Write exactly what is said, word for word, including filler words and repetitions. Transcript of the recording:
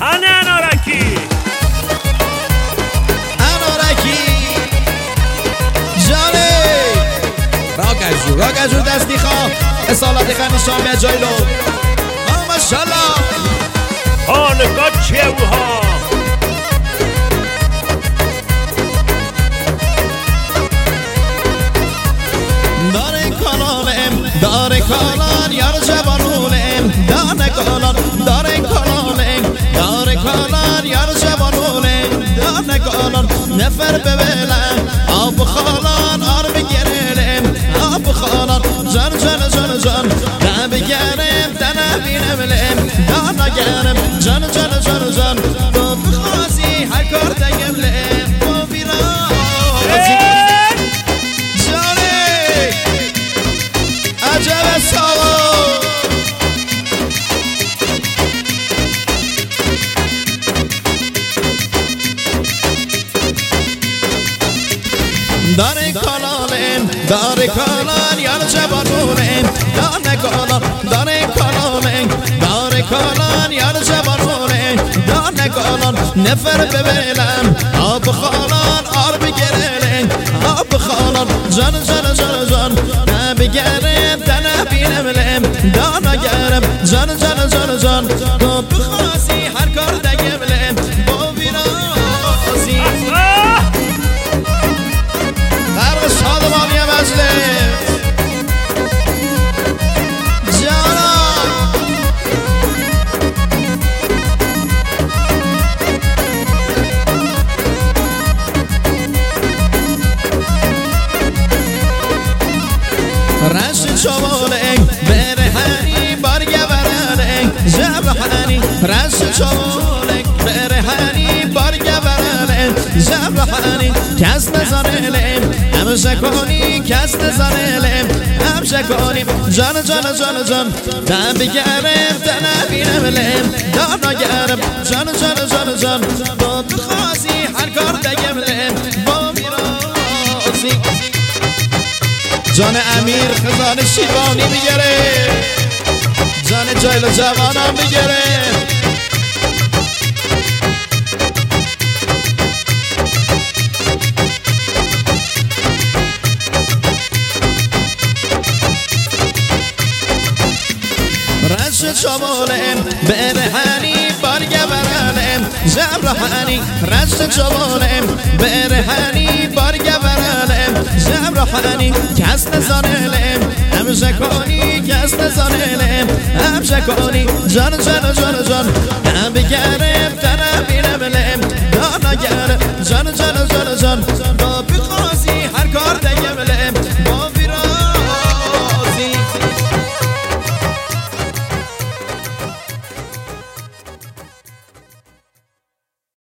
هنه انارکی انارکی جانه راگجور راگجور دستی خواه اصالت خنی شامه جایلو ماشالله خانگاه چیه اوها داره کانالم داره کانال یار جوانولم داره کانال داره کانالم داره کانال یار جوانولم داره کانال نفر ببلم آب خالان آر بگیرم آب خالان جان جان جان جان ده بگیرم ده نبینم لم دانا گرم جان جان جان جان تو بخواستی هر کار دگم لم تو بیرازی عجب ساوا داره کانالم داره کانال یار جوانولم داره کانال داره کانالم داره کانال یار جوانولم داره کانال نفر ببلم آب خالان آر بگیرم آب خالان جان جان جان جان نبگیرم دنه بینم لم دانا گرم جان جان جان جان تو بخواستی هر کار دگم لم با ویرازی غرق شادمانی مجلس جانا رش چوالنگ بره هنی بارگه برنگ جبهانی رش چوالنگ بره هنی بارگه برنگ جبهانی کس نزانلم همشه کنی کس نزانلم همشه کنیم جان جان جان جان دم بگرم دنه بینم لم دانا گرم جان جان جان جان با بخواستی هر کار دگم لم با میرازی جان امیر خزان شیوانی میگره جان جایل جوانم میگره رش چوالم بره هنی بارگه برنم جبرهانی رش چوالم بره هنی بارگه برنم جبرهانی کس نزانلم همشه کنی کس نزانلم همشه کنی جان جان جان جان هم بگرم